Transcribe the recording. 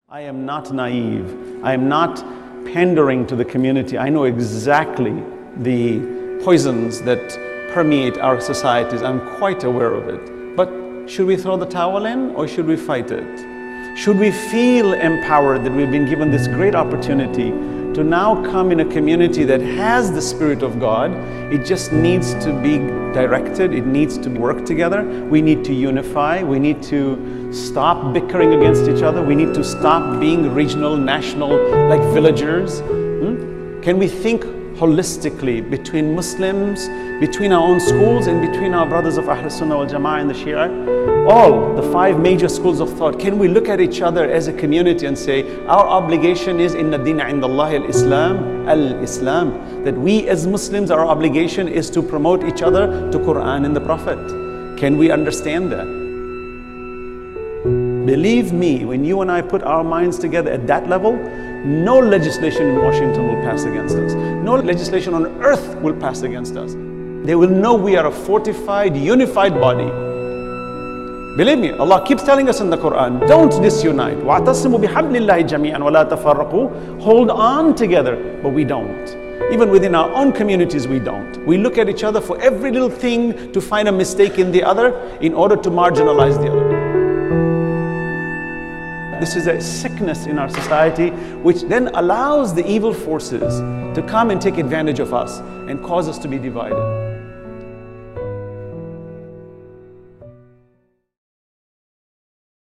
I am not naive. I am not pandering to the community. I know exactly the poisons that permeate our societies. I'm quite aware of it. But should we throw the towel in or should we fight it? Should we feel empowered that we've been given this great opportunity to now come in a community that has the Spirit of God? It just needs to be directed. It needs to work together. We need to unify. We need to stop bickering against each other. We need to stop being regional, national, like villagers. Can we think holistically between Muslims, between our own schools, and between our brothers of Ahl Sunnah wal Jama'ah and the Shia? All the 5 major schools of thought. Can we look at each other as a community and say, our obligation is inna dina indallahi al-Islam, that we as Muslims, our obligation is to promote each other to Quran and the Prophet. Can we understand that? Believe me, when you and I put our minds together at that level, no legislation in Washington will pass against us. No legislation on earth will pass against us. They will know we are a fortified, unified body. Believe me, Allah keeps telling us in the Quran, don't disunite. وَاعْتَصِمُوا بِحَبْلِ اللَّهِ جَمِيعًا وَلَا تَفَرَّقُوا. Hold on together, but we don't. Even within our own communities, we don't. We look at each other for every little thing to find a mistake in the other in order to marginalize the other. This is a sickness in our society which then allows the evil forces to come and take advantage of us and cause us to be divided.